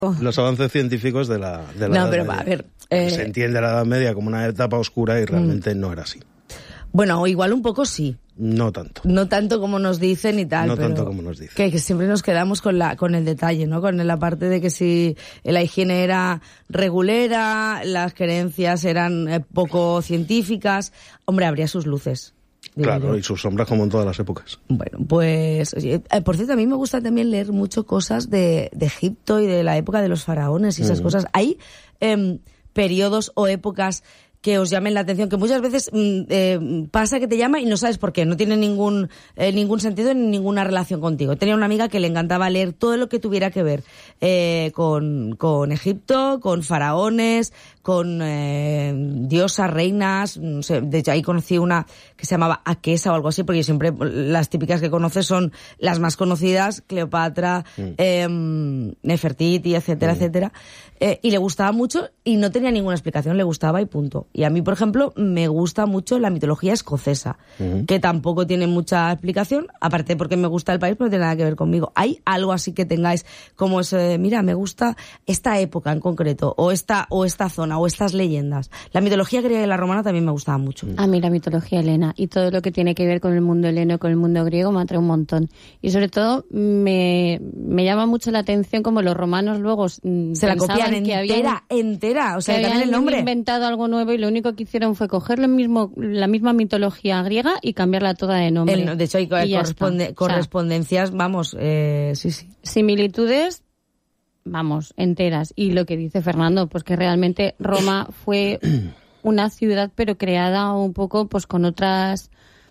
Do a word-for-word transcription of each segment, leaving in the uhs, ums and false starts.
los avances científicos de la, de la no, Edad pero, Media. A ver, eh... Se entiende la Edad Media como una etapa oscura y realmente mm. no era así. Bueno, igual un poco sí. No tanto. No tanto como nos dicen y tal. No pero tanto como nos dicen. Que, que siempre nos quedamos con la con el detalle, ¿no? Con la parte de que si la higiene era regulera, las creencias eran eh, poco científicas. Hombre, habría sus luces. Claro, yo. Y sus sombras como en todas las épocas. Bueno, pues... Eh, por cierto, a mí me gusta también leer mucho cosas de, de Egipto y de la época de los faraones y esas mm. cosas. Hay eh, periodos o épocas que os llamen la atención, que muchas veces eh, pasa que te llama y no sabes por qué, no tiene ningún eh, ningún sentido ni ninguna relación contigo. Tenía una amiga que le encantaba leer todo lo que tuviera que ver eh, con, con Egipto, con faraones, con eh, diosas, reinas, no sé, de hecho ahí conocí una que se llamaba Aquesa o algo así, porque siempre las típicas que conoces son las más conocidas, Cleopatra, mm. eh, Nefertiti, etcétera, mm. etcétera, eh, y le gustaba mucho y no tenía ninguna explicación, le gustaba y punto. Y a mí, por ejemplo, me gusta mucho la mitología escocesa, uh-huh. que tampoco tiene mucha explicación, aparte porque me gusta el país, pero no tiene nada que ver conmigo. ¿Hay algo así que tengáis como ese, mira, me gusta esta época en concreto, o esta, o esta zona, o estas leyendas? La mitología griega y la romana también me gustaba mucho. A mí la mitología helena y todo lo que tiene que ver con el mundo heleno, con el mundo griego, me atrae un montón. Y sobre todo, me, me llama mucho la atención como los romanos luego se la copian entera, habían, entera, o sea, que habían el nombre. inventado algo nuevo y lo único que hicieron fue coger lo mismo, la misma mitología griega y cambiarla toda de nombre. El, de hecho, hay corresponde, correspondencias, o sea, vamos, eh, sí, sí. Similitudes, vamos, enteras. Y lo que dice Fernando, pues que realmente Roma fue una ciudad, pero creada un poco pues con otras,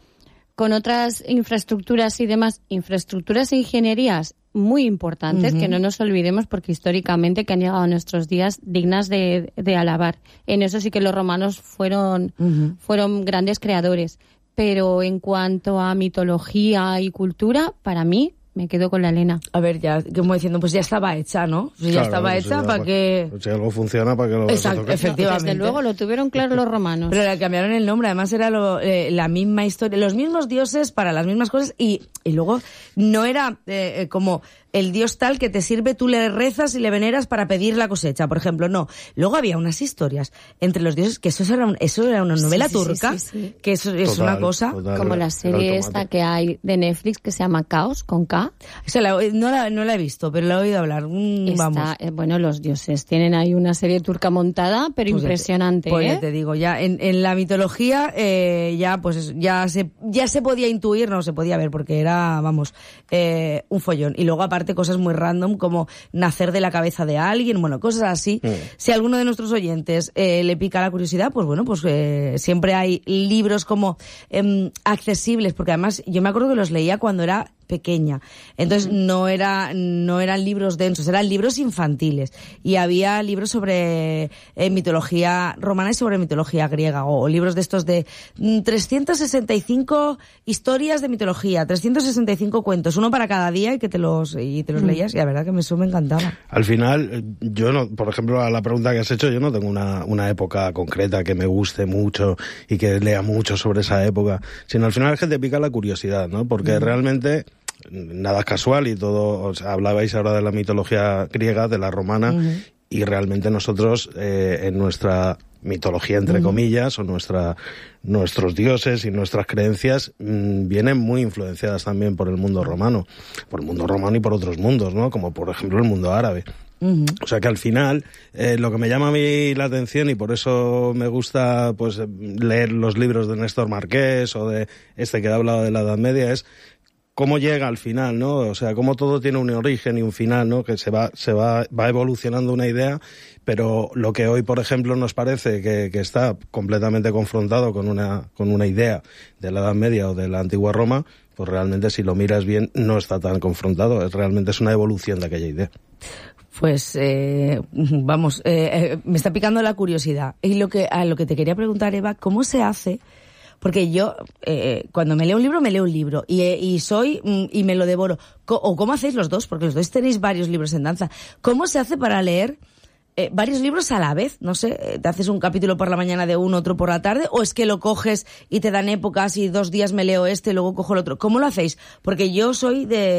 con otras infraestructuras y demás, infraestructuras e ingenierías muy importantes, uh-huh. que no nos olvidemos porque históricamente que han llegado a nuestros días dignas de, de alabar. En eso sí que los romanos fueron, uh-huh. fueron grandes creadores. Pero en cuanto a mitología y cultura, para mí, me quedo con la Helena. A ver, ya, como diciendo, pues ya estaba hecha, ¿no? Si claro, ya estaba hecha, ¿para pues, qué...? Pues si algo funciona, ¿para qué lo Exacto, efectivamente. Desde luego, lo tuvieron claro los romanos. Pero le cambiaron el nombre, además era lo, eh, la misma historia, los mismos dioses para las mismas cosas, y, y luego no era eh, como el dios tal que te sirve, tú le rezas y le veneras para pedir la cosecha, por ejemplo, no. Luego había unas historias entre los dioses, que eso era, un, eso era una novela sí, sí, turca, sí, sí, sí. que eso es total, una cosa... Total, como la serie esta que hay de Netflix que se llama Caos, con K. O sea, la, no, la, no la he visto, pero la he oído hablar. Mm, Está, vamos. Eh, bueno, los dioses tienen ahí una serie turca montada, pero pues impresionante. Ya te, pues ¿eh? ya te digo, ya en, en la mitología eh, ya pues ya se ya se podía intuir, no se podía ver porque era, vamos, eh, un follón. Y luego aparte cosas muy random como nacer de la cabeza de alguien, bueno, cosas así. Mm. Si a alguno de nuestros oyentes eh, le pica la curiosidad, pues bueno, pues eh, siempre hay libros como eh, accesibles, porque además yo me acuerdo que los leía cuando era pequeña. Entonces no era no eran libros densos, eran libros infantiles. Y había libros sobre eh, mitología romana y sobre mitología griega, o, o libros de estos de mm, trescientas sesenta y cinco historias de mitología, trescientos sesenta y cinco cuentos, uno para cada día, y que te los y te los mm. leías, y la verdad que eso me encantaba. Al final, yo no, por ejemplo, a la pregunta que has hecho, yo no tengo una, una época concreta que me guste mucho y que lea mucho sobre esa época, sino al final es que te pica la curiosidad, ¿no? Porque mm. realmente nada es casual y todo, o sea, hablabais ahora de la mitología griega, de la romana, uh-huh. y realmente nosotros eh, en nuestra mitología, entre uh-huh. comillas, o nuestra nuestros dioses y nuestras creencias mmm, vienen muy influenciadas también por el mundo romano, por el mundo romano y por otros mundos, ¿no? Como por ejemplo el mundo árabe. Uh-huh. O sea que al final eh, lo que me llama a mí la atención, y por eso me gusta pues leer los libros de Néstor Marqués o de este que ha hablado de la Edad Media, es cómo llega al final, ¿no? O sea, cómo todo tiene un origen y un final, ¿no? Que se va, se va, va evolucionando una idea, pero lo que hoy, por ejemplo, nos parece que, que está completamente confrontado con una, con una idea de la Edad Media o de la antigua Roma, pues realmente si lo miras bien no está tan confrontado, es, realmente es una evolución de aquella idea. Pues, eh, vamos, eh, eh, me está picando la curiosidad. Y lo que, a lo que te quería preguntar, Eva, ¿cómo se hace? Porque yo, eh, cuando me leo un libro, me leo un libro. Y, eh, y soy, mm, y me lo devoro. Co- ¿O cómo hacéis los dos? Porque los dos tenéis varios libros en danza. ¿Cómo se hace para leer eh, varios libros a la vez? No sé, ¿te haces un capítulo por la mañana de uno, otro por la tarde? ¿O es que lo coges y te dan épocas y dos días me leo este y luego cojo el otro? ¿Cómo lo hacéis? Porque yo soy de...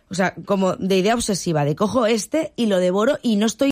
O sea, como de idea obsesiva, de cojo este y lo devoro y no estoy